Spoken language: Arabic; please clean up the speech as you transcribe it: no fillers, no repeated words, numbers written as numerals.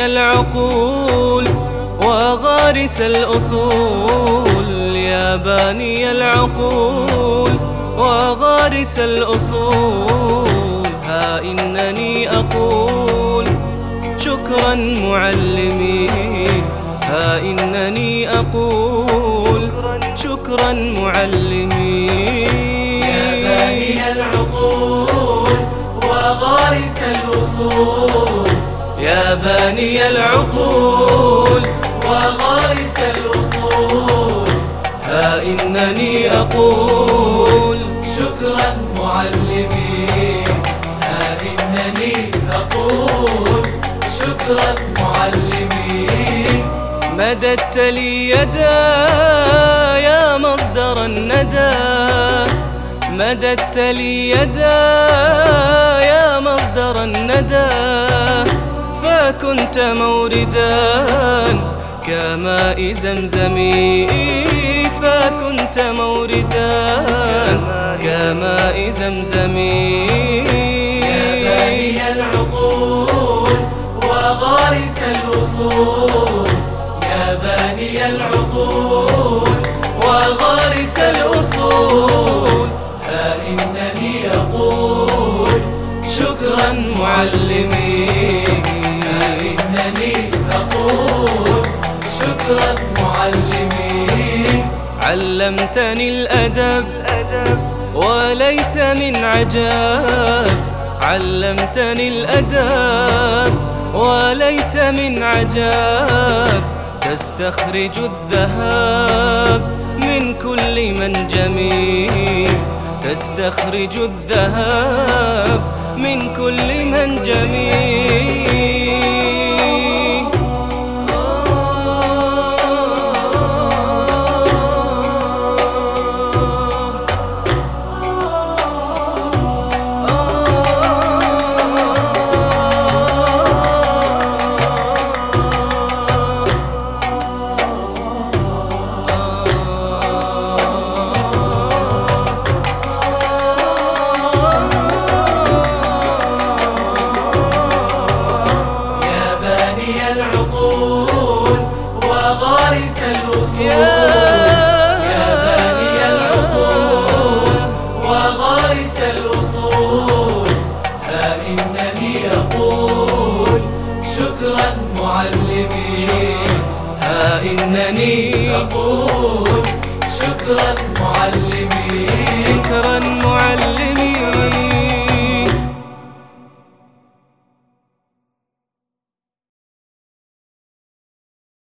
باني العقول وغارس الأصول، يا باني العقول وغارس الأصول، ها إنني أقول شكرا معلمي، ها إنني أقول شكرا معلمي. يا باني العقول وغارس الأصول، يا باني العقول وغارس الأصول، ها إنني أقول شكرا معلمي، ها إنني أقول شكرا معلمي. مددت لي يدا يا مصدر الندى، مددت لي يدا يا مصدر الندى، فكنت موردا كماء زمزم، فكنت موردا كماء زمزم. يا باني العقول وغارس الأصول، يا باني العقول وغارس الأصول، ها إنني أقول شكرا معلمي، ها إنني أقول شكرا معلمي. علمتني الأدب وليس من عجاب، علمتني الأدب وليس من عجاب، تستخرج الذهب من كل منجم، تستخرج الذهب من كل منجم. العقول وغارس الأصول، يا باني العقول وغارس الأصول، ها إنني أقول شكرا معلمي، ها إنني أقول شكرا معلمي.